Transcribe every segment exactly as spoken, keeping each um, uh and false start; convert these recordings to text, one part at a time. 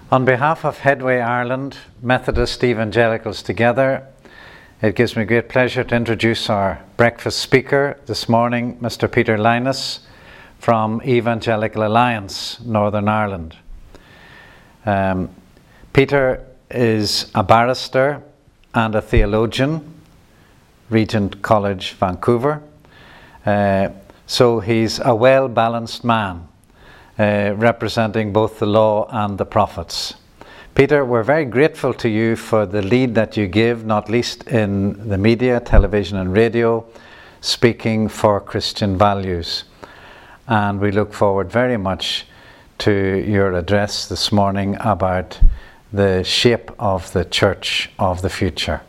On behalf of Headway Ireland, Methodist Evangelicals Together, it gives me great pleasure to introduce our breakfast speaker this morning, Mister Peter Linus from Evangelical Alliance, Northern Ireland. Um, Peter is a barrister and a theologian, Regent College, Vancouver. Uh, so he's a well-balanced man, uh, representing both the law and the prophets. Peter, we're very grateful to you for the lead that you give, not least in the media, television and radio, speaking for Christian values. And we look forward very much to your address this morning about the shape of the church of the future.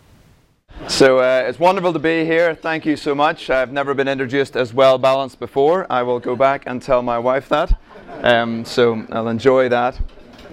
So uh, it's wonderful to be here. Thank you so much. I've never been introduced as well balanced before. I will go back and tell my wife that. Um, so I'll enjoy that.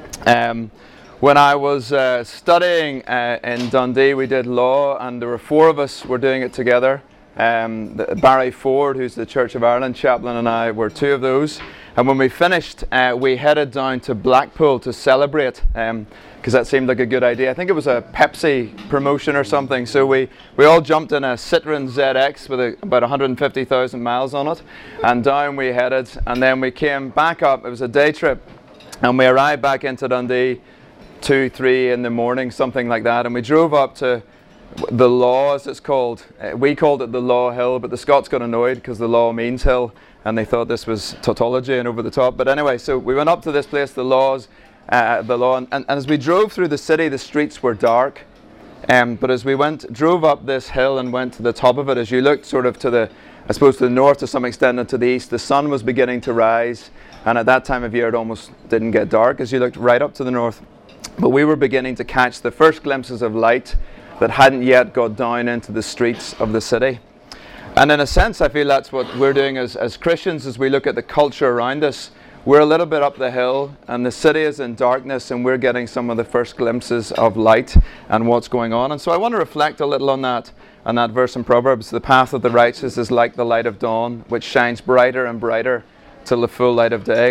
Um, when I was uh, studying uh, in Dundee, we did law, and there were four of us were doing it together. Um, the, Barry Ford, who's the Church of Ireland chaplain, and I were two of those. And when we finished, uh, we headed down to Blackpool to celebrate. Um, because that seemed like a good idea. I think it was a Pepsi promotion or something. So we, we all jumped in a Citroen Z X with a, about one hundred fifty thousand miles on it, and down we headed, and then we came back up. It was a day trip, and we arrived back into Dundee two, three in the morning, something like that, and we drove up to the Law, as it's called. Uh, we called it the Law Hill, but the Scots got annoyed because the law means hill, and they thought this was tautology and over the top. But anyway, so we went up to this place, the Laws, Uh, the law, and, and as we drove through the city, the streets were dark. Um, but as we went, drove up this hill and went to the top of it, as you looked sort of to the, I suppose to the north to some extent and to the east, the sun was beginning to rise. And at that time of year, it almost didn't get dark as you looked right up to the north. But we were beginning to catch the first glimpses of light that hadn't yet got down into the streets of the city. And in a sense, I feel that's what we're doing as, as Christians as we look at the culture around us. We're a little bit up the hill, and the city is in darkness, and we're getting some of the first glimpses of light and what's going on. And so I want to reflect a little on that, on that verse in Proverbs. The path of the righteous is like the light of dawn, which shines brighter and brighter till the full light of day.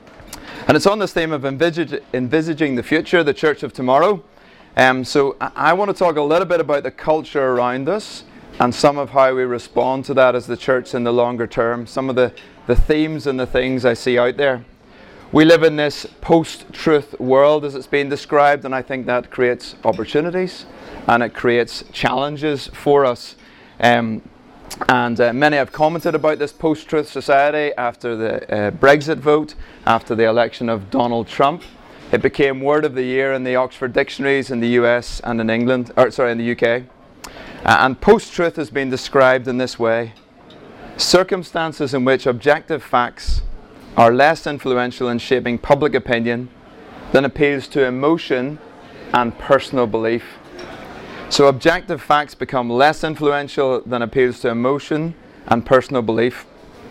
And it's on this theme of envisage, envisaging the future, the church of tomorrow. Um, so I, I want to talk a little bit about the culture around us and some of how we respond to that as the church in the longer term, some of the the themes and the things I see out there. We live in this post-truth world as it's been described, and I think that creates opportunities and it creates challenges for us. Um, and uh, many have commented about this post-truth society after the uh, Brexit vote, after the election of Donald Trump. It became word of the year in the Oxford dictionaries in the U S and in England, or sorry, in the U K. Uh, and post-truth has been described in this way: circumstances in which objective facts are less influential in shaping public opinion than appeals to emotion and personal belief. So objective facts become less influential than appeals to emotion and personal belief.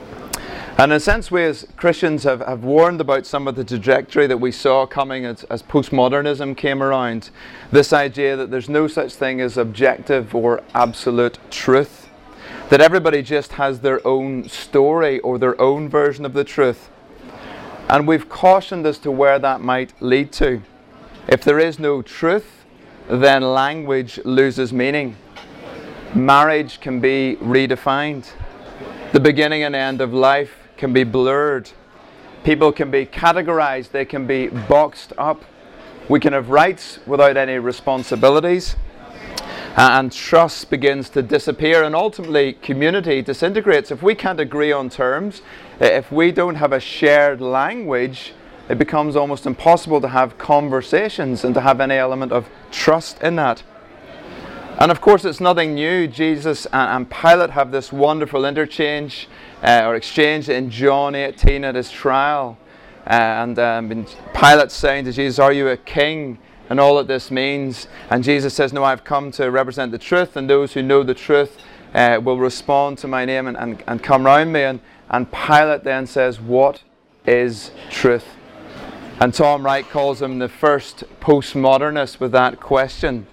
And in a sense, we as Christians have, have warned about some of the trajectory that we saw coming as, as postmodernism came around. This idea that there's no such thing as objective or absolute truth. That everybody just has their own story or their own version of the truth. And we've cautioned as to where that might lead to. If there is no truth, then language loses meaning. Marriage can be redefined. The beginning and end of life can be blurred. People can be categorized, they can be boxed up. We can have rights without any responsibilities. Uh, and trust begins to disappear, and ultimately community disintegrates. If we can't agree on terms, if we don't have a shared language, it becomes almost impossible to have conversations and to have any element of trust in that. And of course it's nothing new. Jesus and, and Pilate have this wonderful interchange uh, or exchange in John eighteen at his trial. Uh, and um, Pilate saying to Jesus, "Are you a king?" And all that this means. And Jesus says, "No, I've come to represent the truth, and those who know the truth uh, will respond to my name and, and, and come round me." And, and Pilate then says, "What is truth?" And Tom Wright calls him the first postmodernist with that question.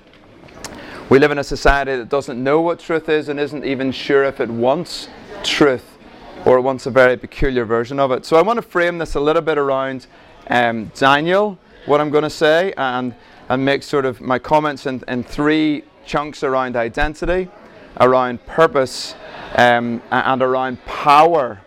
We live in a society that doesn't know what truth is and isn't even sure if it wants truth, or it wants a very peculiar version of it. So I want to frame this a little bit around um, Daniel what I'm going to say and, and make sort of my comments in, in three chunks around identity, around purpose, um, and around power.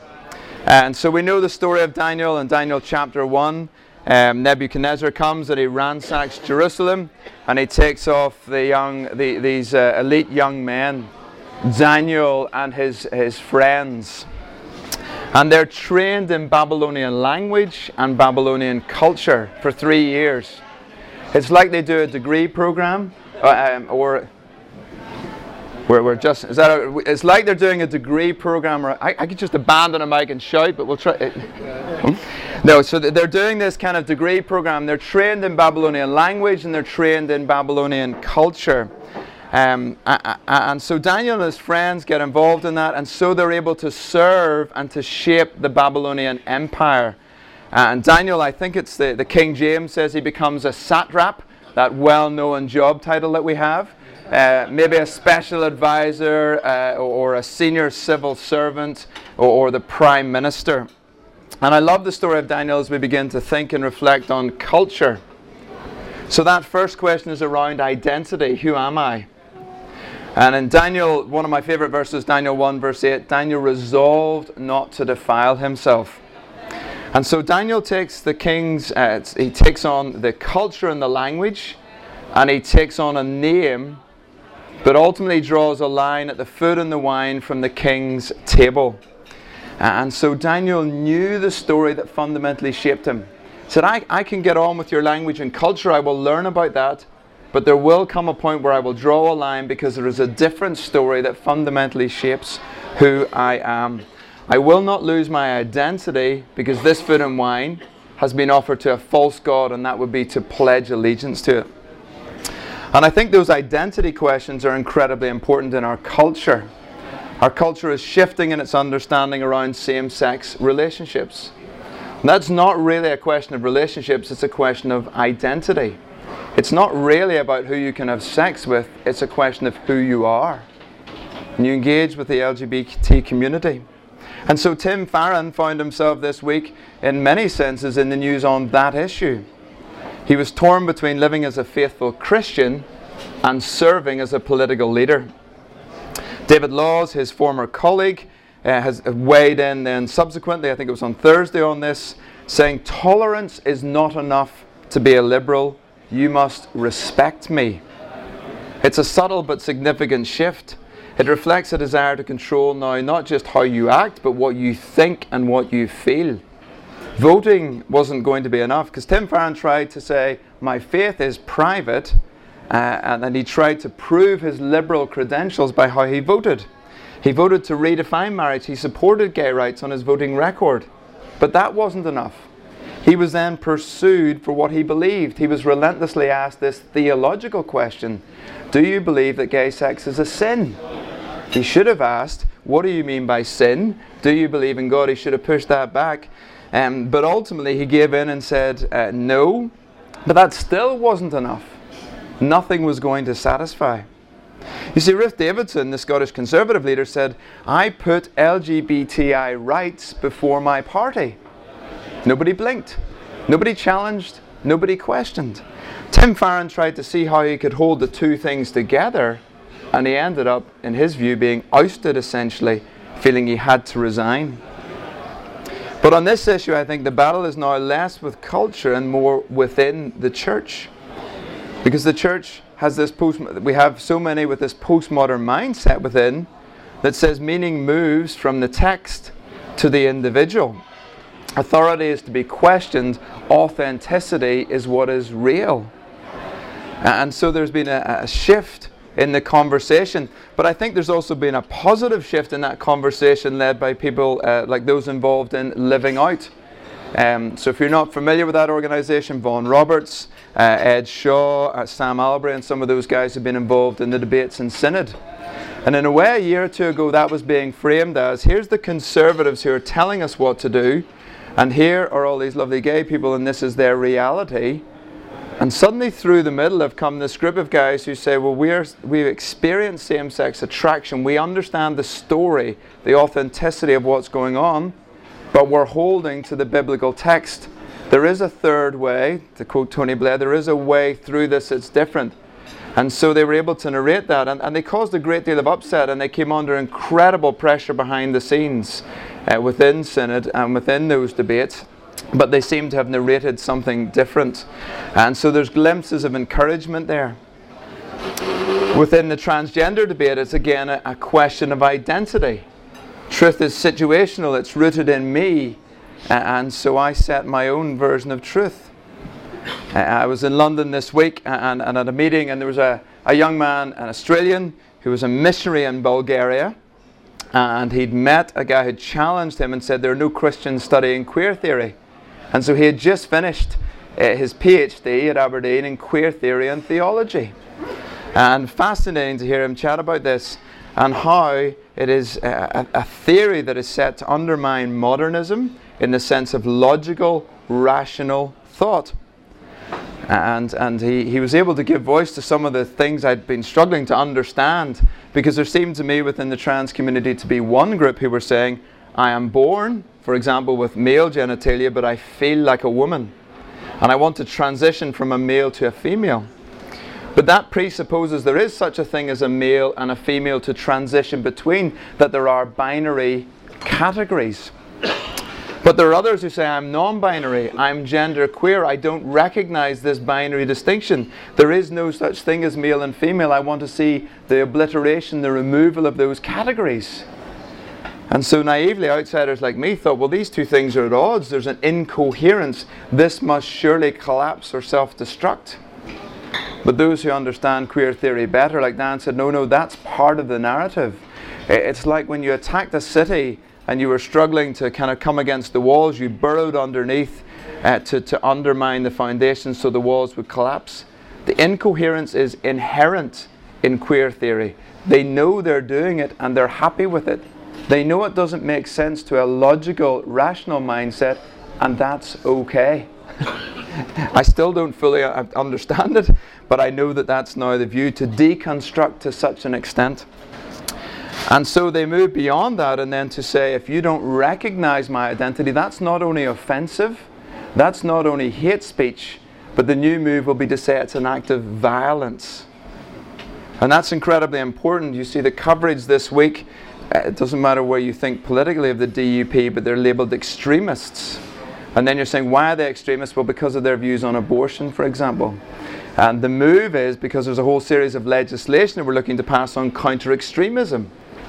And so we know the story of Daniel in Daniel chapter one. Um, Nebuchadnezzar comes and he ransacks Jerusalem, and he takes off the young, the, these uh, elite young men, Daniel and his, his friends. And they're trained in Babylonian language and Babylonian culture for three years. It's like they do a degree program, uh, um, or we're, we're just, is that a, it's like they're doing a degree program. Or I, I could just abandon a mic and shout, but we'll try. It. No, so they're doing this kind of degree program. They're trained in Babylonian language and they're trained in Babylonian culture. Um, and so Daniel and his friends get involved in that, and so they're able to serve and to shape the Babylonian Empire. And Daniel, I think it's the, the King James says he becomes a satrap, that well-known job title that we have. Uh, maybe a special advisor uh, or a senior civil servant or, or the prime minister. And I love the story of Daniel as we begin to think and reflect on culture. So that first question is around identity. Who am I? And in Daniel, one of my favorite verses, Daniel one verse eight, Daniel resolved not to defile himself. And so Daniel takes the king's, uh, he takes on the culture and the language, and he takes on a name, but ultimately draws a line at the food and the wine from the king's table. And so Daniel knew the story that fundamentally shaped him. He said, I, I can get on with your language and culture, I will learn about that, but there will come a point where I will draw a line because there is a different story that fundamentally shapes who I am. I will not lose my identity because this food and wine has been offered to a false god, and that would be to pledge allegiance to it. And I think those identity questions are incredibly important in our culture. Our culture is shifting in its understanding around same-sex relationships. And that's not really a question of relationships, it's a question of identity. It's not really about who you can have sex with, it's a question of who you are. And you engage with the L G B T community. And so Tim Farron found himself this week, in many senses, in the news on that issue. He was torn between living as a faithful Christian and serving as a political leader. David Laws, his former colleague, uh, has weighed in then subsequently, I think it was on Thursday on this, saying tolerance is not enough to be a liberal. You must respect me. It's a subtle but significant shift. It reflects a desire to control now not just how you act, but what you think and what you feel. Voting wasn't going to be enough, because Tim Farron tried to say, my faith is private, uh, and then he tried to prove his liberal credentials by how he voted. He voted to redefine marriage. He supported gay rights on his voting record. But that wasn't enough. He was then pursued for what he believed. He was relentlessly asked this theological question: do you believe that gay sex is a sin? He should have asked, what do you mean by sin? Do you believe in God? He should have pushed that back. Um, but ultimately he gave in and said uh, no. But that still wasn't enough. Nothing was going to satisfy. You see, Ruth Davidson, the Scottish Conservative leader, said, I put L G B T I rights before my party. Nobody blinked. Nobody challenged. Nobody questioned. Tim Farron tried to see how he could hold the two things together, and he ended up, in his view, being ousted essentially, feeling he had to resign. But on this issue, I think the battle is now less with culture and more within the church. Because the church has this post, we have so many with this postmodern mindset within that says meaning moves from the text to the individual. Authority is to be questioned. Authenticity is what is real. And so there's been a, a shift in the conversation. But I think there's also been a positive shift in that conversation led by people uh, like those involved in Living Out. Um, so if you're not familiar with that organisation, Vaughan Roberts, uh, Ed Shaw, uh, Sam Albury, and some of those guys have been involved in the debates in Synod. And in a way, a year or two ago, that was being framed as, here's the conservatives who are telling us what to do, and here are all these lovely gay people, and this is their reality. And suddenly through the middle have come this group of guys who say, well, we're, we've experienced same-sex attraction, we understand the story, the authenticity of what's going on, but we're holding to the biblical text There is a third way, to quote Tony Blair, there is a way through this that's different. And so they were able to narrate that, and, and they caused a great deal of upset, and they came under incredible pressure behind the scenes uh, within Synod and within those debates. But they seem to have narrated something different. And so there's glimpses of encouragement there. Within the transgender debate, it's again a, a question of identity. Truth is situational, it's rooted in me, uh, and so I set my own version of truth. Uh, I was in London this week and, and at a meeting, and there was a, a young man, an Australian, who was a missionary in Bulgaria, and he'd met a guy who challenged him and said there are no Christians studying queer theory. And so he had just finished uh, his PhD at Aberdeen in queer theory and theology. And fascinating to hear him chat about this and how it is a, a theory that is set to undermine modernism in the sense of logical, rational thought. And, and he, he was able to give voice to some of the things I'd been struggling to understand, because there seemed to me within the trans community to be one group who were saying, I am born, for example, with male genitalia, but I feel like a woman. And I want to transition from a male to a female. But that presupposes there is such a thing as a male and a female to transition between, that there are binary categories. But there are others who say, I'm non-binary, I'm gender queer, I don't recognize this binary distinction. There is no such thing as male and female. I want to see the obliteration, the removal of those categories. And so naively, outsiders like me thought, well, these two things are at odds. There's an incoherence. This must surely collapse or self-destruct. But those who understand queer theory better, like Dan, said, no, no, that's part of the narrative. It's like when you attacked a city and you were struggling to kind of come against the walls, you burrowed underneath uh, to, to undermine the foundations so the walls would collapse. The incoherence is inherent in queer theory. They know they're doing it and they're happy with it. They know it doesn't make sense to a logical, rational mindset, and that's okay. I still don't fully understand it, but I know that that's now the view, to deconstruct to such an extent. And so they move beyond that, and then to say, if you don't recognize my identity, that's not only offensive, that's not only hate speech, but the new move will be to say it's an act of violence. And that's incredibly important. You see the coverage this week, uh, it doesn't matter where you think politically of the D U P, but they're labelled extremists. And then you're saying, why are they extremists? Well, because of their views on abortion, for example. And the move is because there's a whole series of legislation that we're looking to pass on counter-extremism.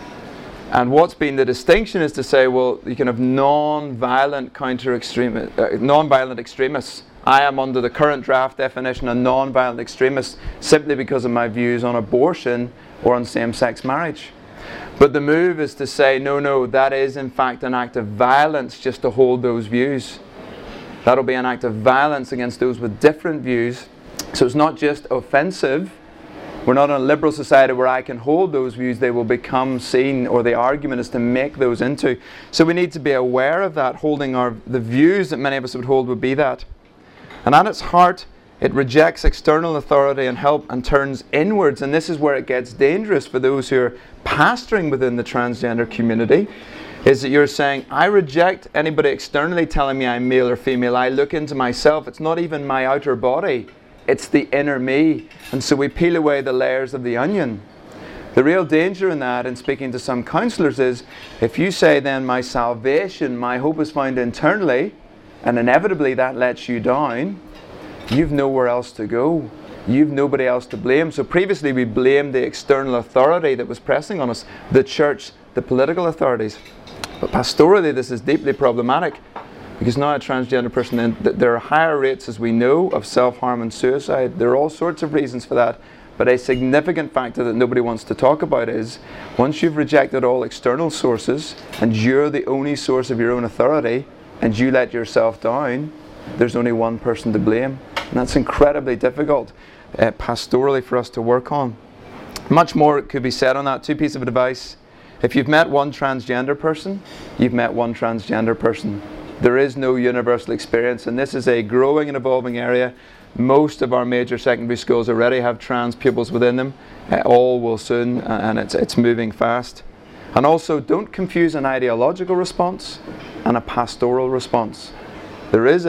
And what's been the distinction is to say, well, you can have non-violent counter-extremists, uh, non-violent extremists. I am under the current draft definition a non-violent extremist simply because of my views on abortion or on same-sex marriage. But the move is to say, no, no, that is in fact an act of violence just to hold those views. That'll be an act of violence against those with different views. So it's not just offensive. We're not in a liberal society where I can hold those views. They will become seen, or the argument is to make those into. So we need to be aware of that. Holding our the views that many of us would hold would be that. And at its heart, it rejects external authority and help and turns inwards. And this is where it gets dangerous for those who are pastoring within the transgender community, is that you're saying, I reject anybody externally telling me I'm male or female. I look into myself. It's not even my outer body. It's the inner me. And so we peel away the layers of the onion. The real danger in that, in speaking to some counsellors, is if you say then my salvation, my hope is found internally, and inevitably that lets you down, you've nowhere else to go. You've nobody else to blame. So previously we blamed the external authority that was pressing on us, the church, the political authorities. But pastorally this is deeply problematic, because now a transgender person, there are higher rates, as we know, of self-harm and suicide. There are all sorts of reasons for that. But a significant factor that nobody wants to talk about is, once you've rejected all external sources, and you're the only source of your own authority, and you let yourself down, there's only one person to blame. And that's incredibly difficult uh, pastorally for us to work on. Much more could be said on that. Two pieces of advice. If you've met one transgender person, you've met one transgender person. There is no universal experience, and this is a growing and evolving area. Most of our major secondary schools already have trans pupils within them. Uh, all will soon, uh, and it's, it's moving fast. And also, don't confuse an ideological response and a pastoral response. There is a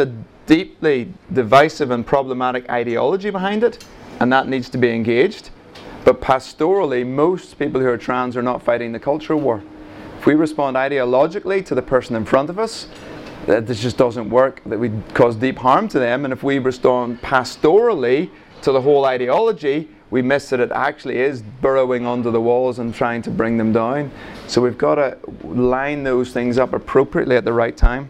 deeply divisive and problematic ideology behind it, and that needs to be engaged. But pastorally, most people who are trans are not fighting the cultural war. If we respond ideologically to the person in front of us, that this just doesn't work, that we cause deep harm to them. And if we respond pastorally to the whole ideology, we miss that it actually is burrowing under the walls and trying to bring them down. So we've got to line those things up appropriately at the right time.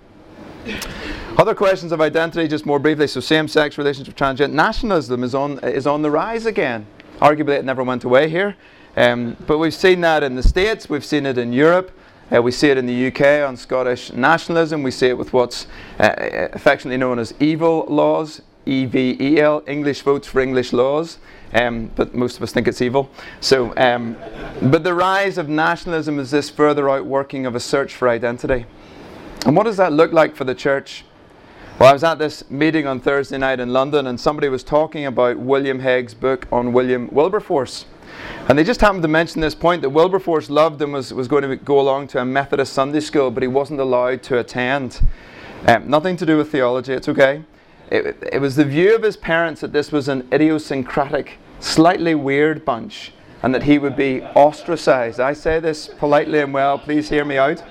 Other questions of identity, just more briefly. So same-sex relationship, transgender nationalism is on is on the rise again. Arguably, it never went away here, um, but we've seen that in the States. We've seen it in Europe. Uh, we see it in the U K on Scottish nationalism. We see it with what's uh, affectionately known as evil laws, E V E L, English votes for English laws. Um, but most of us think it's evil. So, um, but the rise of nationalism is this further outworking of a search for identity. And what does that look like for the church? Well, I was at this meeting on Thursday night in London, and somebody was talking about William Hague's book on William Wilberforce. And they just happened to mention this point that Wilberforce loved and was, was going to go along to a Methodist Sunday school, but he wasn't allowed to attend. Um, nothing to do with theology, it's okay. It, it was the view of his parents that this was an idiosyncratic, slightly weird bunch, and that he would be ostracized. I say this politely and well, please hear me out.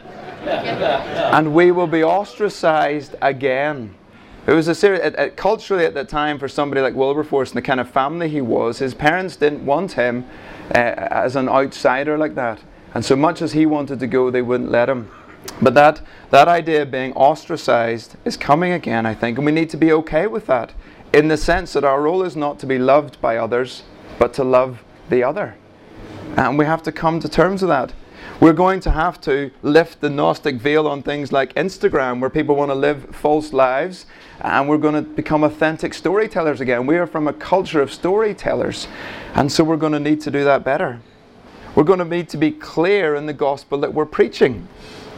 And we will be ostracized again. It was a serious, it, it, culturally at that time, for somebody like Wilberforce and the kind of family he was, his parents didn't want him uh, as an outsider like that. And so much as he wanted to go, they wouldn't let him. But that, that idea of being ostracized is coming again, I think, and we need to be okay with that, in the sense that our role is not to be loved by others, but to love the other. And we have to come to terms with that. We're going to have to lift the Gnostic veil on things like Instagram, where people want to live false lives, and we're going to become authentic storytellers again. We are from a culture of storytellers, and so we're going to need to do that better. We're going to need to be clear in the gospel that we're preaching.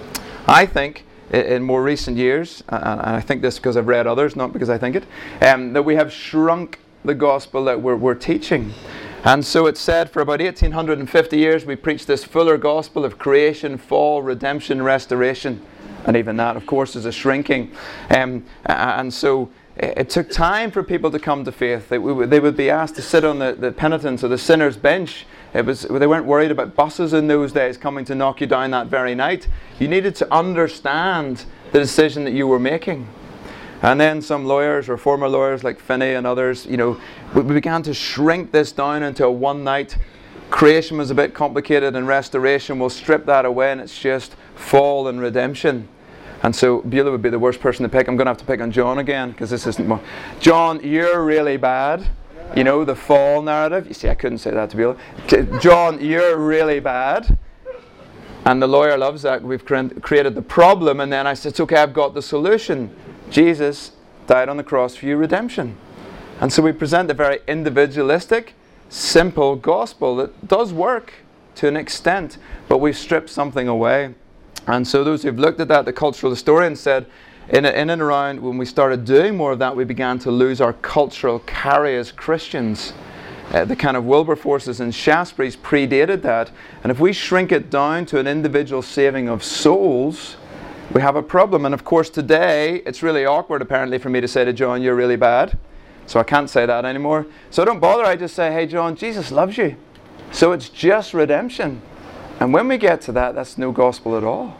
I think in more recent years, and I think this because I've read others, not because I think it, um, that we have shrunk the gospel that we're, we're teaching. And so it's said for about eighteen fifty years we preached this fuller gospel of creation, fall, redemption, restoration. And even that, of course, is a shrinking. Um, and so it took time for people to come to faith. They, they would be asked to sit on the, the penitents or the sinner's bench. It was, they weren't worried about buses in those days coming to knock you down that very night. You needed to understand the decision that you were making. And then some lawyers, or former lawyers like Finney and others, you know, we began to shrink this down into a one night. Creation was a bit complicated, and restoration will strip that away, and it's just fall and redemption. And so Beulah would be the worst person to pick. I'm going to have to pick on John again, because this isn't more. John, you're really bad. You know, the fall narrative. You see, I couldn't say that to Beulah. John, you're really bad. And the lawyer loves that. We've created the problem, and then I said, it's okay, I've got the solution. Jesus died on the cross for you, redemption. And so we present a very individualistic, simple gospel that does work to an extent, but we've stripped something away. And so those who've looked at that, the cultural historians said, in, in and around when we started doing more of that, we began to lose our cultural carry as Christians. Uh, the kind of Wilberforces and Shaftesbury's predated that. And if we shrink it down to an individual saving of souls, we have a problem. And of course today, it's really awkward apparently for me to say to John, you're really bad. So I can't say that anymore. So don't bother, I just say, hey John, Jesus loves you. So it's just redemption. And when we get to that, that's no gospel at all.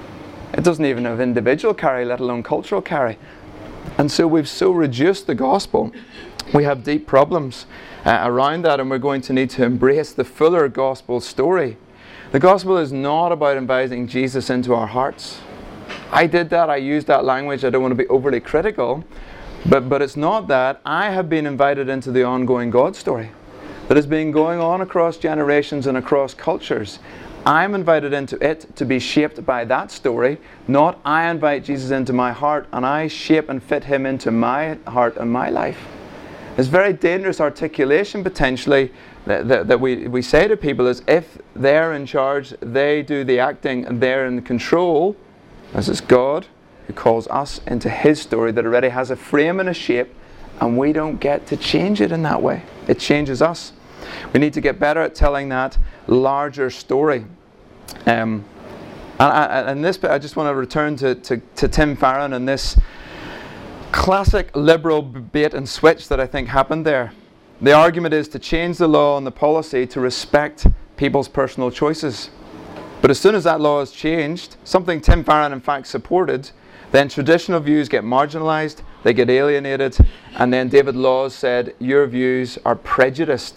It doesn't even have individual carry, let alone cultural carry. And so we've so reduced the gospel, we have deep problems uh, around that, and we're going to need to embrace the fuller gospel story. The gospel is not about inviting Jesus into our hearts. I did that, I used that language, I don't want to be overly critical, but, but it's not that. I have been invited into the ongoing God story that has been going on across generations and across cultures. I'm invited into it to be shaped by that story, not I invite Jesus into my heart and I shape and fit him into my heart and my life. It's very dangerous articulation potentially that, that, that we, we say to people is if they're in charge, they do the acting and they're in control, as it's God who calls us into his story that already has a frame and a shape, and we don't get to change it in that way. It changes us. We need to get better at telling that larger story. Um, and, and this, I just want to return to, to, to Tim Farron and this classic liberal bait and switch that I think happened there. The argument is to change the law and the policy to respect people's personal choices. But as soon as that law is changed, something Tim Farron in fact supported, then traditional views get marginalised, they get alienated, and then David Laws said, your views are prejudiced.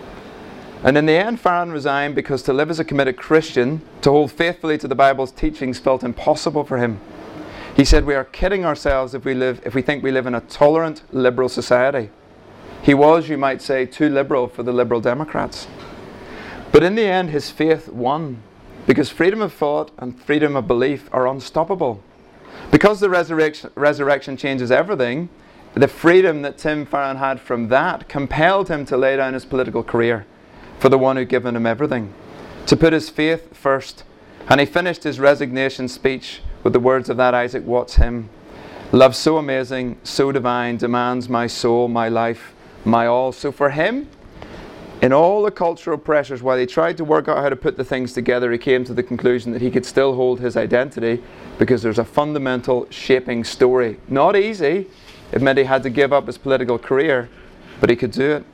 And in the end, Farron resigned because to live as a committed Christian, to hold faithfully to the Bible's teachings, felt impossible for him. He said, we are kidding ourselves if we live, if we think we live in a tolerant, liberal society. He was, you might say, too liberal for the Liberal Democrats. But in the end, his faith won, because freedom of thought and freedom of belief are unstoppable. Because the resurrection, resurrection changes everything, the freedom that Tim Farron had from that compelled him to lay down his political career for the one who'd given him everything, to put his faith first. And he finished his resignation speech with the words of that Isaac Watts hymn, love so amazing, so divine, demands my soul, my life, my all. So for him, in all the cultural pressures, while he tried to work out how to put the things together, he came to the conclusion that he could still hold his identity because there's a fundamental shaping story. Not easy. It meant he had to give up his political career, but he could do it.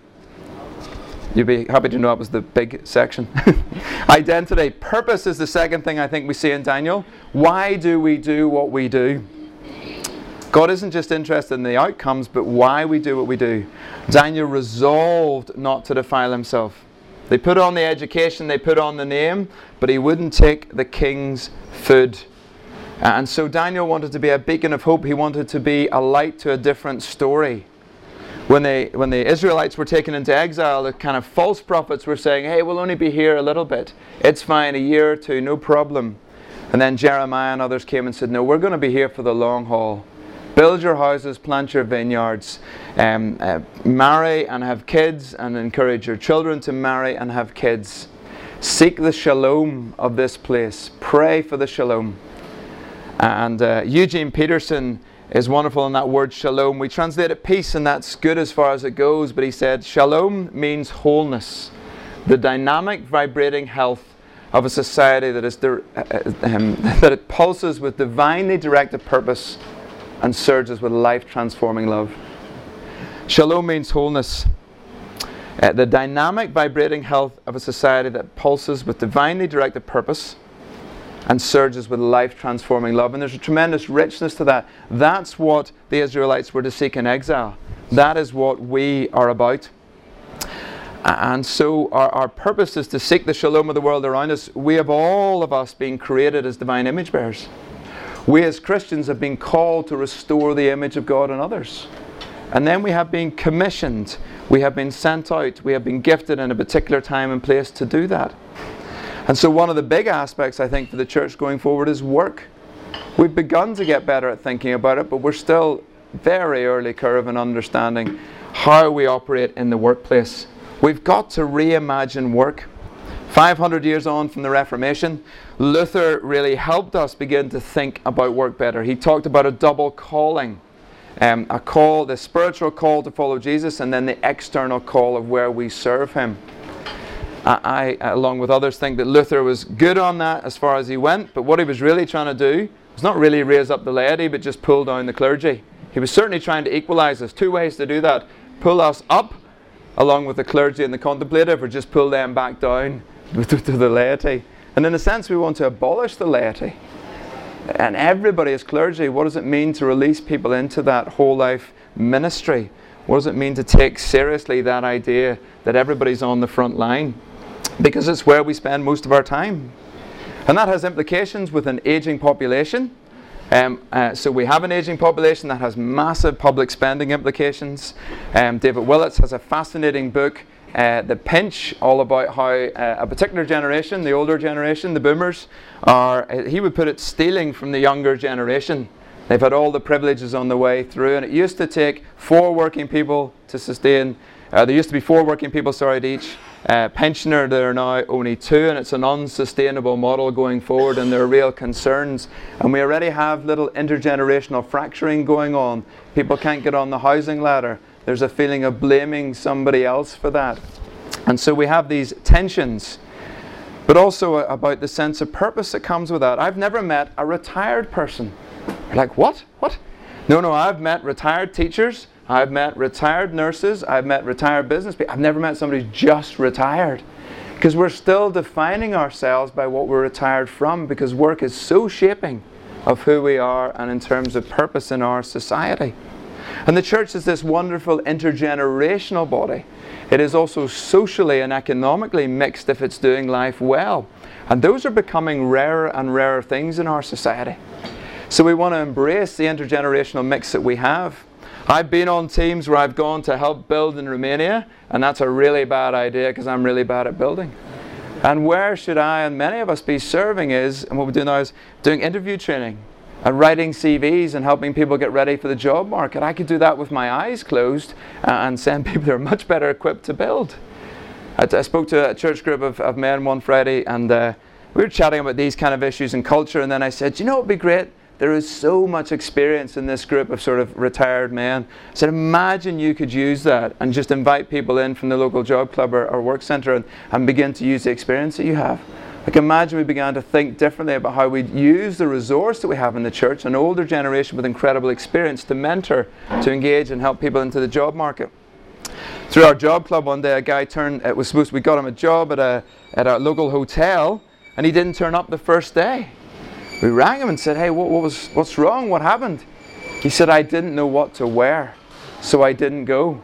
You'd be happy to know it was the big section. Identity. Purpose is the second thing I think we see in Daniel. Why do we do what we do? God isn't just interested in the outcomes, but why we do what we do. Daniel resolved not to defile himself. They put on the education, they put on the name, but he wouldn't take the king's food. And so Daniel wanted to be a beacon of hope. He wanted to be a light to a different story. When they, when the Israelites were taken into exile, the kind of false prophets were saying, hey, we'll only be here a little bit. It's fine, a year or two, no problem. And then Jeremiah and others came and said, no, we're going to be here for the long haul. Build your houses, plant your vineyards, um, uh, marry and have kids, and encourage your children to marry and have kids. Seek the shalom of this place. Pray for the shalom. And uh, Eugene Peterson is wonderful in that word shalom. We translate it peace, and that's good as far as it goes, but he said shalom means wholeness, the dynamic, vibrating health of a society that is uh, um, that it pulses with divinely directed purpose and surges with life-transforming love. Shalom means wholeness, uh, the dynamic, vibrating health of a society that pulses with divinely directed purpose and surges with life-transforming love. And there's a tremendous richness to that. That's what the Israelites were to seek in exile. That is what we are about. And so our, our purpose is to seek the shalom of the world around us. We have, all of us, been created as divine image bearers. We as Christians have been called to restore the image of God in others. And then we have been commissioned. We have been sent out. We have been gifted in a particular time and place to do that. And so one of the big aspects, I think, for the church going forward is work. We've begun to get better at thinking about it, but we're still very early curve in understanding how we operate in the workplace. We've got to reimagine work. five hundred years on from the Reformation, Luther really helped us begin to think about work better. He talked about a double calling. Um, a call, the spiritual call to follow Jesus, and then the external call of where we serve Him. I, along with others, think that Luther was good on that as far as he went, but what he was really trying to do was not really raise up the laity, but just pull down the clergy. He was certainly trying to equalize us. Two ways to do that: pull us up along with the clergy and the contemplative, or just pull them back down to the laity. And in a sense, we want to abolish the laity. And everybody is clergy. What does it mean to release people into that whole life ministry? What does it mean to take seriously that idea that everybody's on the front line? Because it's where we spend most of our time. And that has implications with an aging population. Um, uh, so we have an aging population that has massive public spending implications. Um, David Willits has a fascinating book, uh, The Pinch, all about how uh, a particular generation, the older generation, the boomers, are, uh, he would put it, stealing from the younger generation. They've had all the privileges on the way through, and it used to take four working people to sustain, uh, there used to be four working people, sorry, to each uh, pensioner. There are now only two, and it's an unsustainable model going forward, and there are real concerns. And we already have little intergenerational fracturing going on. People can't get on the housing ladder. There's a feeling of blaming somebody else for that. And so we have these tensions, but also about the sense of purpose that comes with that. I've never met a retired person. You're like, what? What? No, no, I've met retired teachers, I've met retired nurses, I've met retired business people. I've never met somebody who's just retired. Because we're still defining ourselves by what we're retired from, because work is so shaping of who we are and in terms of purpose in our society. And the church is this wonderful intergenerational body. It is also socially and economically mixed if it's doing life well. And those are becoming rarer and rarer things in our society. So we want to embrace the intergenerational mix that we have. I've been on teams where I've gone to help build in Romania, and that's a really bad idea because I'm really bad at building. And where should I and many of us be serving is, and what we do now is doing interview training and writing C Vs and helping people get ready for the job market. I could do that with my eyes closed and send people that are much better equipped to build. I, I spoke to a church group of, of men one Friday, and uh, we were chatting about these kind of issues and culture, and then I said, you know what would be great? There is so much experience in this group of sort of retired men. I said, imagine you could use that and just invite people in from the local job club or, or work centre and, and begin to use the experience that you have. Like, imagine we began to think differently about how we use the resource that we have in the church, an older generation with incredible experience, to mentor, to engage and help people into the job market. Through our job club one day, a guy turned, it was supposed to, we got him a job at a, at a local hotel, and he didn't turn up the first day. We rang him and said, hey, what, what was, what's wrong? What happened? He said, I didn't know what to wear, so I didn't go.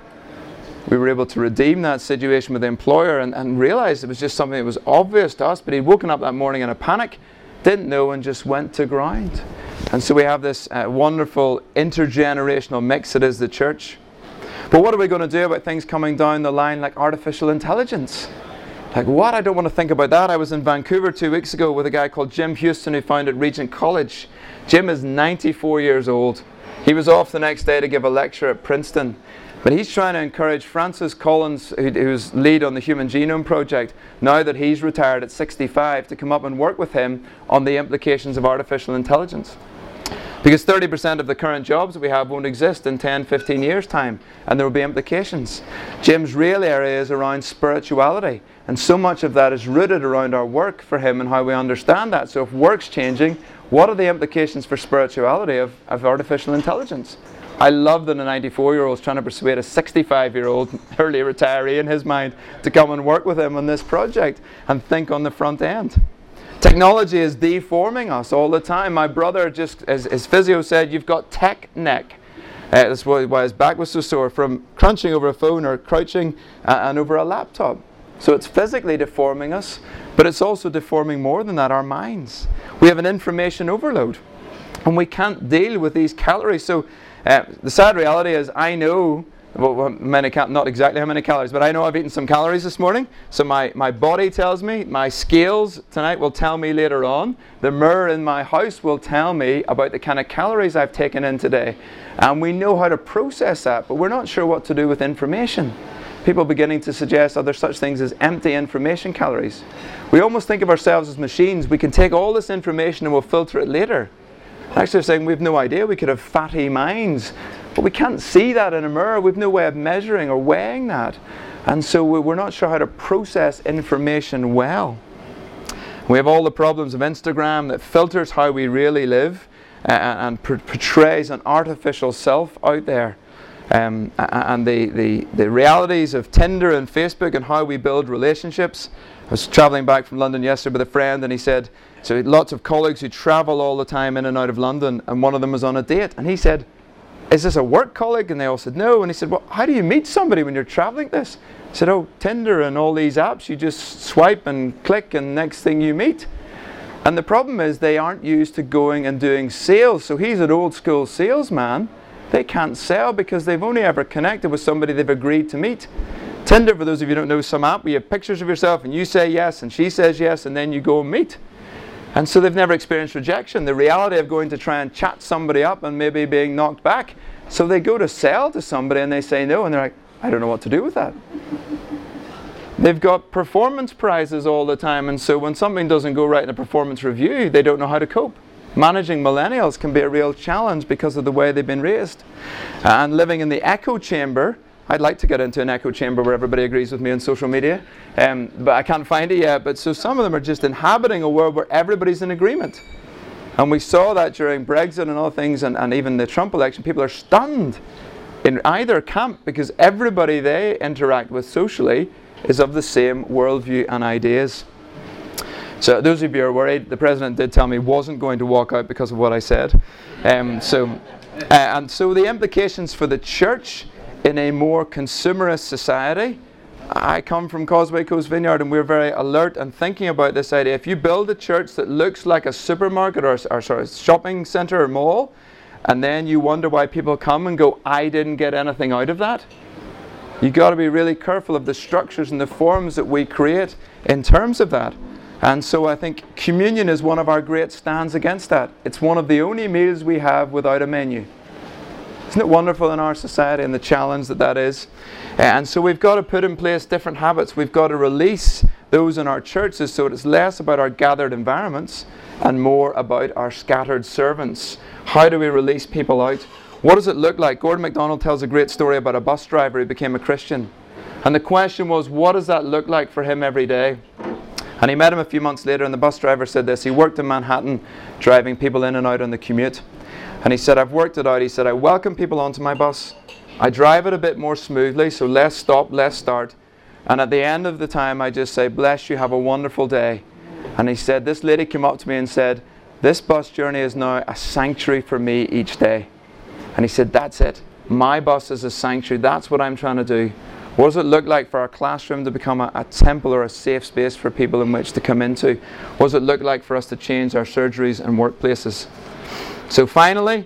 We were able to redeem that situation with the employer and, and realized it was just something that was obvious to us, but he'd woken up that morning in a panic, didn't know, and just went to ground. And so we have this uh, wonderful intergenerational mix that is the church. But what are we going to do about things coming down the line like artificial intelligence? Like what? I don't want to think about that. I was in Vancouver two weeks ago with a guy called Jim Houston who founded Regent College. Jim is ninety-four years old. He was off the next day to give a lecture at Princeton. But he's trying to encourage Francis Collins, who, who's lead on the Human Genome Project, now that he's retired at sixty-five, to come up and work with him on the implications of artificial intelligence. Because thirty percent of the current jobs that we have won't exist in ten, fifteen years' time, and there will be implications. Jim's real area is around spirituality, and so much of that is rooted around our work for him and how we understand that. So if work's changing, what are the implications for spirituality of, of artificial intelligence? I love that a ninety-four-year-old is trying to persuade a sixty-five-year-old early retiree in his mind to come and work with him on this project and think on the front end. Technology is deforming us all the time. My brother, just as his physio said, you've got tech neck. Uh, that's why, why his back was so sore from crunching over a phone or crouching uh, and over a laptop. So it's physically deforming us, but it's also deforming more than that, our minds. We have an information overload, and we can't deal with these calories. So uh, the sad reality is I know Well, many cal not exactly how many calories, but I know I've eaten some calories this morning. So my, my body tells me, my scales tonight will tell me later on. The mirror in my house will tell me about the kind of calories I've taken in today. And we know how to process that, but we're not sure what to do with information. People beginning to suggest are there such things as empty information calories. We almost think of ourselves as machines. We can take all this information and we'll filter it later. Actually, they're saying we have no idea. We could have fatty minds. But we can't see that in a mirror. We've no way of measuring or weighing that. And so we're not sure how to process information well. We have all the problems of Instagram that filters how we really live uh, and portrays an artificial self out there. Um, and the, the, the realities of Tinder and Facebook and how we build relationships. I was travelling back from London yesterday with a friend, and he said, so lots of colleagues who travel all the time in and out of London, and one of them was on a date. And he said, is this a work colleague? And they all said no. And he said, well, how do you meet somebody when you're traveling this? I said, oh, Tinder and all these apps, you just swipe and click and next thing you meet. And the problem is they aren't used to going and doing sales. So he's an old school salesman. They can't sell because they've only ever connected with somebody they've agreed to meet. Tinder, for those of you who don't know, some app where you have pictures of yourself and you say yes and she says yes and then you go and meet. And so they've never experienced rejection, the reality of going to try and chat somebody up and maybe being knocked back. So they go to sell to somebody and they say no, and they're like, I don't know what to do with that. They've got performance prizes all the time, and so when something doesn't go right in a performance review, they don't know how to cope. Managing millennials can be a real challenge because of the way they've been raised. And living in the echo chamber, I'd like to get into an echo chamber where everybody agrees with me on social media, um, but I can't find it yet. But so some of them are just inhabiting a world where everybody's in agreement. And we saw that during Brexit and other things, and, and even the Trump election. People are stunned in either camp because everybody they interact with socially is of the same worldview and ideas. So those of you who are worried, the President did tell me he wasn't going to walk out because of what I said. Um, so, uh, and so the implications for the church in a more consumerist society. I come from Causeway Coast Vineyard, and we're very alert and thinking about this idea. If you build a church that looks like a supermarket or, or sorry, shopping centre or mall, and then you wonder why people come and go, I didn't get anything out of that, you've got to be really careful of the structures and the forms that we create in terms of that. And so I think communion is one of our great stands against that. It's one of the only meals we have without a menu. Isn't it wonderful in our society and the challenge that that is? And so we've got to put in place different habits. We've got to release those in our churches so it's less about our gathered environments and more about our scattered servants. How do we release people out? What does it look like? Gordon MacDonald tells a great story about a bus driver who became a Christian. And the question was, what does that look like for him every day? And he met him a few months later, and the bus driver said this. He worked in Manhattan driving people in and out on the commute. And he said, I've worked it out. He said, I welcome people onto my bus. I drive it a bit more smoothly, so less stop, less start. And at the end of the time, I just say, bless you, have a wonderful day. And he said, this lady came up to me and said, this bus journey is now a sanctuary for me each day. And he said, that's it. My bus is a sanctuary. That's what I'm trying to do. What does it look like for our classroom to become a, a temple or a safe space for people in which to come into? What does it look like for us to change our surgeries and workplaces? So finally,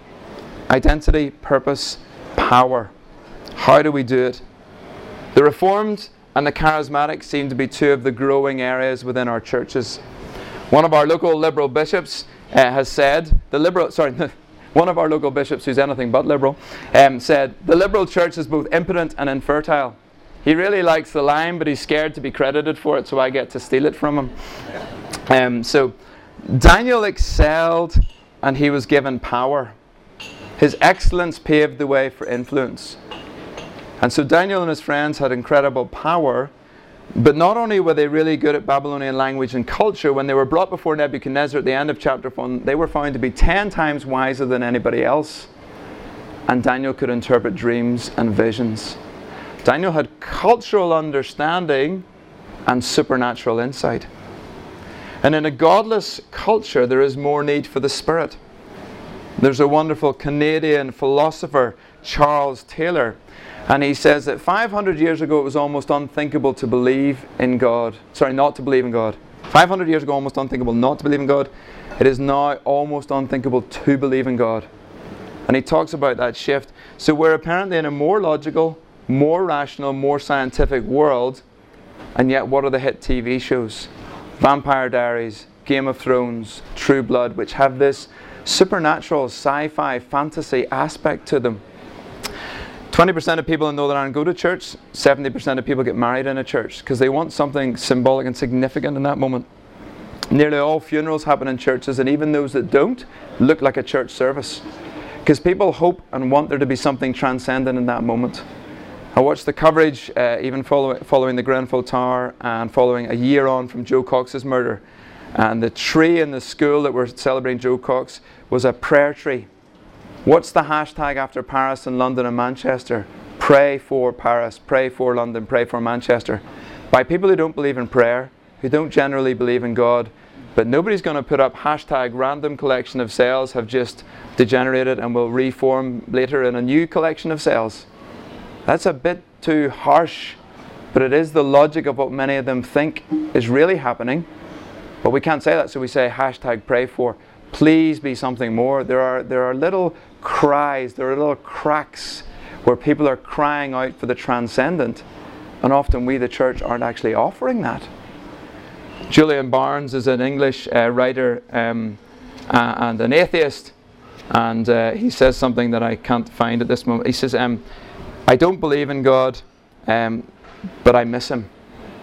identity, purpose, power. How do we do it? The Reformed and the Charismatic seem to be two of the growing areas within our churches. One of our local liberal bishops uh, has said, the liberal, sorry, one of our local bishops who's anything but liberal, um, said, the liberal church is both impotent and infertile. He really likes the line, but he's scared to be credited for it, so I get to steal it from him. Um, so Daniel excelled, and he was given power. His excellence paved the way for influence. And so Daniel and his friends had incredible power, but not only were they really good at Babylonian language and culture, when they were brought before Nebuchadnezzar at the end of chapter one, they were found to be ten times wiser than anybody else. And Daniel could interpret dreams and visions. Daniel had cultural understanding and supernatural insight. And in a godless culture, there is more need for the Spirit. There's a wonderful Canadian philosopher, Charles Taylor, and he says that five hundred years ago it was almost unthinkable to believe in God. Sorry, not to believe in God. five hundred years ago, almost unthinkable not to believe in God. It is now almost unthinkable to believe in God. And he talks about that shift. So we're apparently in a more logical, more rational, more scientific world, and yet what are the hit T V shows? Vampire Diaries, Game of Thrones, True Blood, which have this supernatural sci-fi fantasy aspect to them. twenty percent of people in Northern Ireland go to church, seventy percent of people get married in a church because they want something symbolic and significant in that moment. Nearly all funerals happen in churches, and even those that don't look like a church service because people hope and want there to be something transcendent in that moment. I watched the coverage uh, even follow, following the Grenfell Tower and following a year on from Joe Cox's murder. And the tree in the school that we're celebrating Joe Cox was a prayer tree. What's the hashtag after Paris and London and Manchester? Pray for Paris, pray for London, pray for Manchester. By people who don't believe in prayer, who don't generally believe in God, but nobody's going to put up hashtag random collection of cells have just degenerated and will reform later in a new collection of cells. That's a bit too harsh, but it is the logic of what many of them think is really happening. But we can't say that, so we say hashtag pray for. Please be something more. There are, there are little cries, there are little cracks where people are crying out for the transcendent, and often we, the church, aren't actually offering that. Julian Barnes is an English uh, writer um, uh, and an atheist, and uh, he says something that I can't find at this moment. He says, um, I don't believe in God, um, but I miss Him.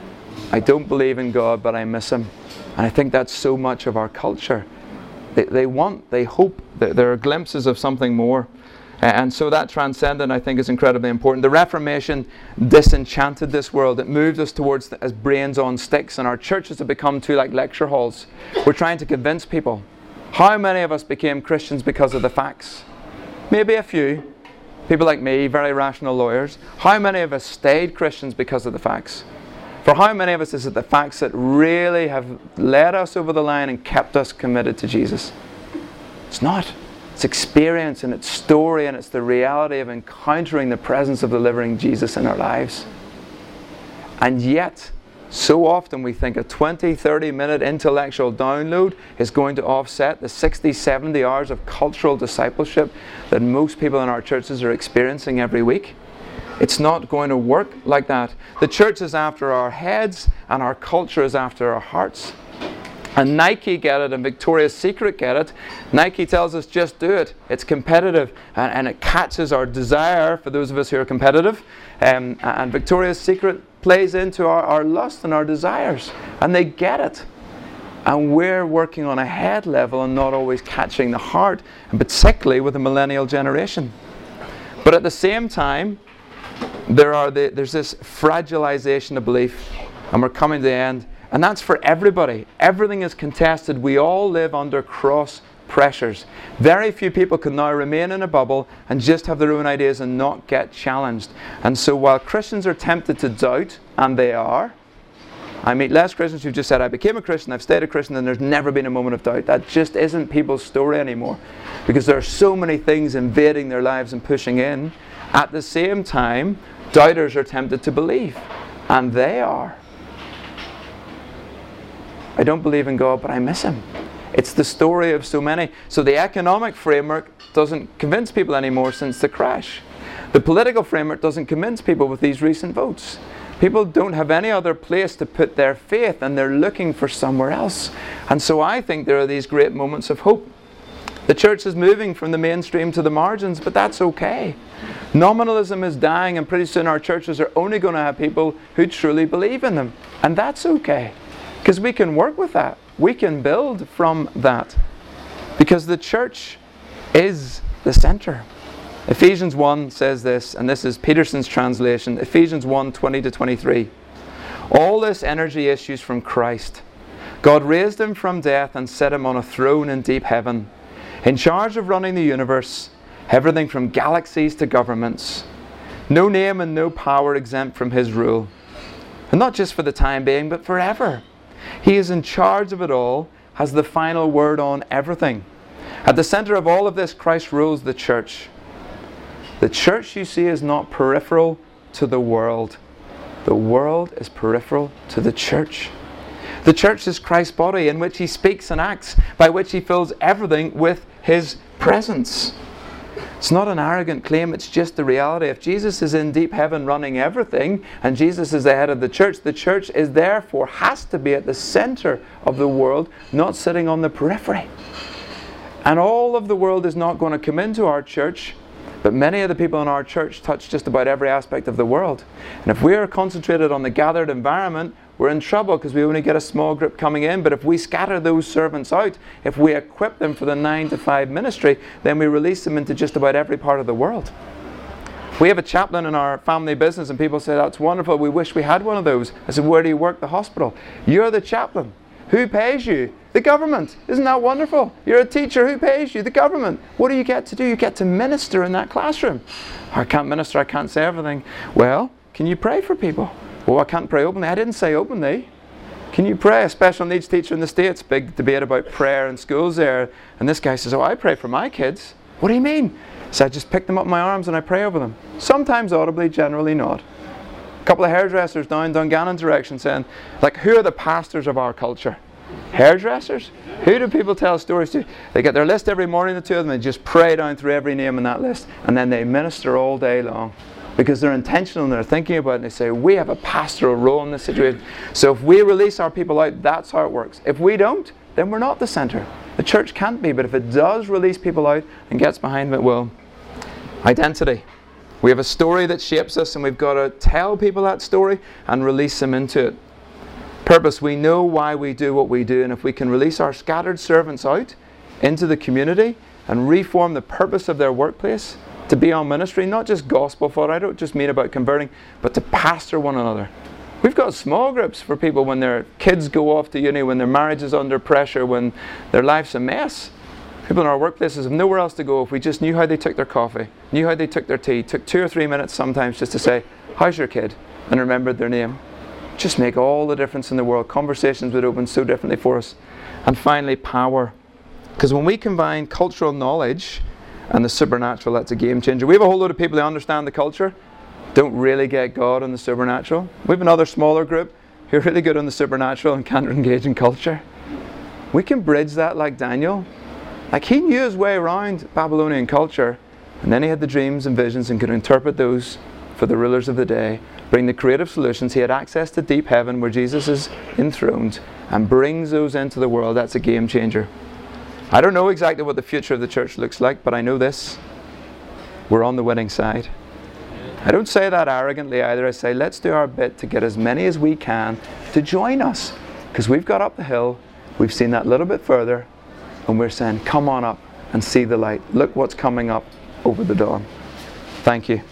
I don't believe in God, but I miss Him. And I think that's so much of our culture. They, they want, they hope that there are glimpses of something more. Uh, and so that transcendent, I think, is incredibly important. The Reformation disenchanted this world. It moved us towards the, as brains on sticks, and our churches have become too like lecture halls. We're trying to convince people. How many of us became Christians because of the facts? Maybe a few. People like me, very rational lawyers. How many of us stayed Christians because of the facts? For how many of us is it the facts that really have led us over the line and kept us committed to Jesus? It's not. It's experience and it's story and it's the reality of encountering the presence of the living Jesus in our lives. And yet, so often we think a twenty, thirty minute intellectual download is going to offset the sixty, seventy hours of cultural discipleship that most people in our churches are experiencing every week. It's not going to work like that. The church is after our heads and our culture is after our hearts. And Nike get it and Victoria's Secret get it. Nike tells us just do it. It's competitive and, and it catches our desire for those of us who are competitive. Um, and Victoria's Secret plays into our, our lust and our desires. And they get it. And we're working on a head level and not always catching the heart, and particularly with the millennial generation. But at the same time, there are the, there's this fragilization of belief, and we're coming to the end. And that's for everybody. Everything is contested. We all live under cross pressures. Very few people can now remain in a bubble and just have their own ideas and not get challenged. And so while Christians are tempted to doubt, and they are, I meet less Christians who just said, I became a Christian, I've stayed a Christian, and there's never been a moment of doubt. That just isn't people's story anymore. Because there are so many things invading their lives and pushing in. At the same time, doubters are tempted to believe. And they are. I don't believe in God, but I miss Him. It's the story of so many. So the economic framework doesn't convince people anymore since the crash. The political framework doesn't convince people with these recent votes. People don't have any other place to put their faith and they're looking for somewhere else. And so I think there are these great moments of hope. The church is moving from the mainstream to the margins, but that's okay. Nominalism is dying and pretty soon our churches are only going to have people who truly believe in them. And that's okay. Because we can work with that. We can build from that. Because the church is the center. Ephesians one says this, and this is Peterson's translation. Ephesians one, twenty to twenty-three. All this energy issues from Christ. God raised Him from death and set Him on a throne in deep heaven, in charge of running the universe, everything from galaxies to governments. No name and no power exempt from His rule. And not just for the time being, but forever. He is in charge of it all, has the final word on everything. At the center of all of this, Christ rules the church. The church, you see, is not peripheral to the world. The world is peripheral to the church. The church is Christ's body in which He speaks and acts, by which He fills everything with His presence. It's not an arrogant claim, it's just the reality. If Jesus is in deep heaven running everything, and Jesus is the head of the church, the church is therefore, has to be at the center of the world, not sitting on the periphery. And all of the world is not going to come into our church, but many of the people in our church touch just about every aspect of the world. And if we are concentrated on the gathered environment, we're in trouble because we only get a small group coming in. But if we scatter those servants out, if we equip them for the nine to five ministry, then we release them into just about every part of the world. We have a chaplain in our family business and people say, that's wonderful, we wish we had one of those. I said, where do you work? The hospital. You're the chaplain. Who pays you? The government. Isn't that wonderful? You're a teacher. Who pays you? The government. What do you get to do? You get to minister in that classroom. I can't minister, I can't say everything. Well, can you pray for people? Well, I can't pray openly. I didn't say openly. Can you pray? A special needs teacher in the States, big debate about prayer in schools there. And this guy says, oh, I pray for my kids. What do you mean? So I just pick them up in my arms and I pray over them. Sometimes audibly, generally not. A couple of hairdressers down Dungannon direction saying, like, who are the pastors of our culture? Hairdressers? Who do people tell stories to? They get their list every morning, the two of them, and just pray down through every name in that list. And then they minister all day long. Because they're intentional and they're thinking about it and they say, we have a pastoral role in this situation. So if we release our people out, that's how it works. If we don't, then we're not the center. The church can't be, but if it does release people out and gets behind it, well, identity. We have a story that shapes us and we've got to tell people that story and release them into it. Purpose, we know why we do what we do, and if we can release our scattered servants out into the community and reform the purpose of their workplace, to be on ministry, not just gospel thought. I don't just mean about converting, but to pastor one another. We've got small groups for people when their kids go off to uni, when their marriage is under pressure, when their life's a mess. People in our workplaces have nowhere else to go. If we just knew how they took their coffee, knew how they took their tea, took two or three minutes sometimes just to say, how's your kid? And remembered their name. Just make all the difference in the world. Conversations would open so differently for us. And finally, power. Because when we combine cultural knowledge and the supernatural, that's a game changer. We have a whole load of people who understand the culture, don't really get God and the supernatural. We have another smaller group who are really good on the supernatural and can't engage in culture. We can bridge that like Daniel. Like, he knew his way around Babylonian culture, and then he had the dreams and visions and could interpret those for the rulers of the day, bring the creative solutions. He had access to deep heaven where Jesus is enthroned and brings those into the world. That's a game changer. I don't know exactly what the future of the church looks like, but I know this: we're on the winning side. I don't say that arrogantly either. I say, let's do our bit to get as many as we can to join us, because we've got up the hill, we've seen that little bit further, and we're saying, come on up and see the light. Look what's coming up over the dawn. Thank you.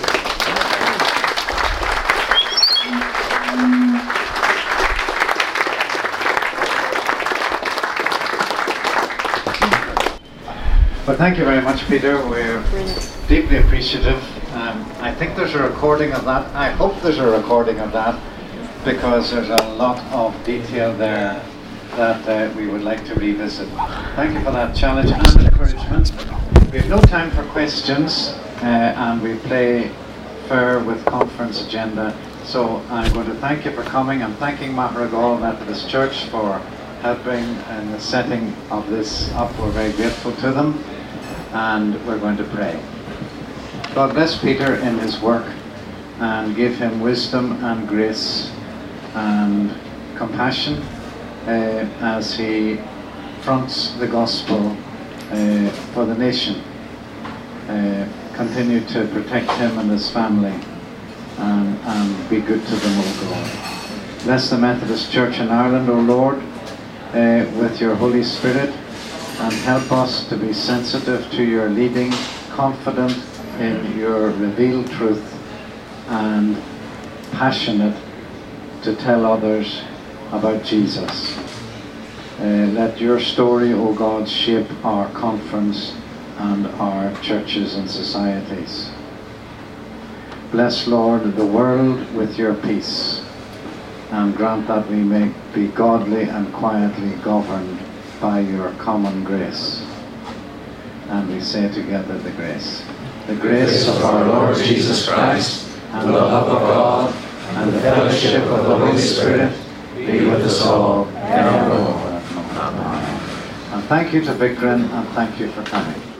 Well, thank you very much, Peter. We're deeply appreciative. Um, I think there's a recording of that. I hope there's a recording of that, because there's a lot of detail there that uh, we would like to revisit. Thank you for that challenge and encouragement. We have no time for questions, uh, and we play fair with conference agenda. So I'm going to thank you for coming. I'm thanking Maharagal Methodist Church for helping in the setting of this up. We're very grateful to them, and we're going to pray. God bless Peter in his work and give him wisdom and grace and compassion uh, as he fronts the gospel uh, for the nation. Uh, continue to protect him and his family, and, and be good to them, O God. Bless the Methodist Church in Ireland, O Lord, uh, with your Holy Spirit, and help us to be sensitive to your leading, confident in your revealed truth, and passionate to tell others about Jesus. Uh, let your story, O God, shape our conference and our churches and societies. Bless, Lord, the world with your peace, and grant that we may be godly and quietly governed by your common grace. And we say together the grace. The grace of our Lord Jesus Christ, and the love of God, and the fellowship of the Holy Spirit be with us all, evermore. Amen. And thank you to Vikram, and thank you for coming.